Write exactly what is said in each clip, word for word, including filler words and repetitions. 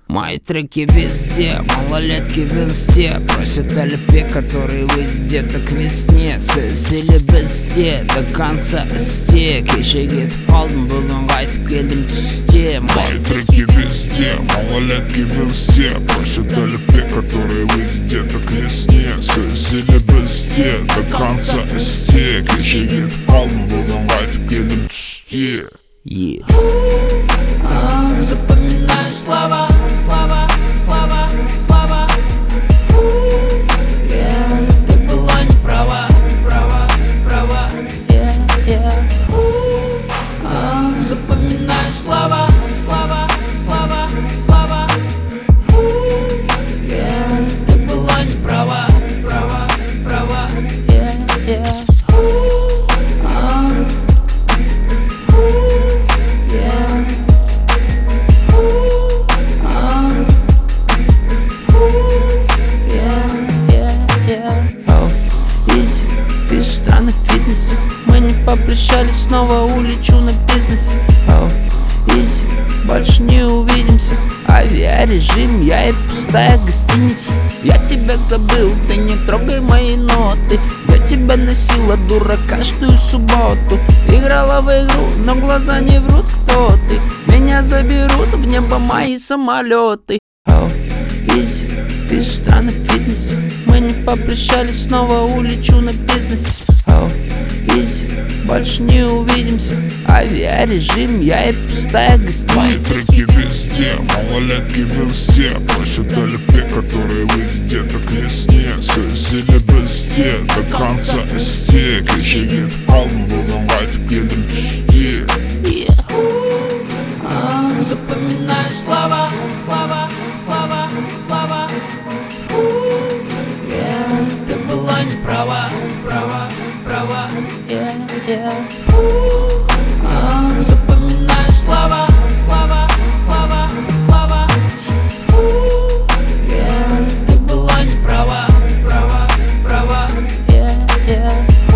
Мои треки везде, малолетки в инсте просят о любви, которые везде, так к весне. Сözleri bizde, до конца исте. Кешегет алдым, бүгін қайтып келдім түсте. Мои треки везде, малолетки в инсте просят о любви, которые везде, так к весне. Сözleri bizde, до конца исте. Кешегет алдым, бүгін қайтып келдім түсте. Yeah. uh, Запоминаю слова, слова, слова, слова. Yeah. Ты была не права, права, права. Yeah, yeah. uh, Запоминаю слова, слова, слова, слова. Yeah. Ты была не права, права, права. Yeah, yeah. Пишу страны в фитнесе. Мы не попрощались, снова улечу на бизнесе. oh, Изи, больше не увидимся. Авиарежим, я и пустая гостиница. Я тебя забыл, ты не трогай мои ноты. Я тебя носила, дура, каждую субботу. Играла в игру, но глаза не врут, кто ты. Меня заберут в небо мои самолеты. oh, Изи, пишу страны в фитнесе. Мы не попрощались, снова улечу на бизнесе. oh, Изи, больше не увидимся. Авиарежим, я и пустая гостиница. Мои треки везде, малолетки в инсте просят о любви, которые везде, так к весне. Сözleri bizde, до конца исте. Кешегет алдым, бүгін қайтып келдім түсте. Запоминаю слова, слова, слова, слова. Yeah. Ты была не права, права, права. Yeah, yeah. uh, Запоминаю слова, слова, слова, слова. Yeah. Ты была не права, права, права. Yeah, yeah.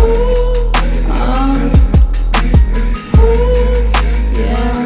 uh, yeah.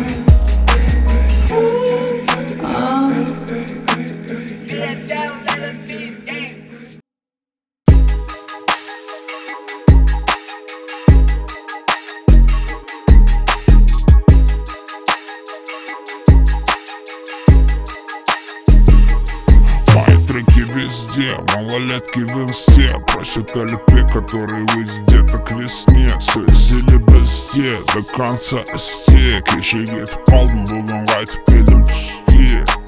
Треки везде, малолетки в инсте просят о любви, которые везде, так к весне. Сözleri bizde, до конца исте. Кешегет алдым, бүгін қайтып келдім түсте.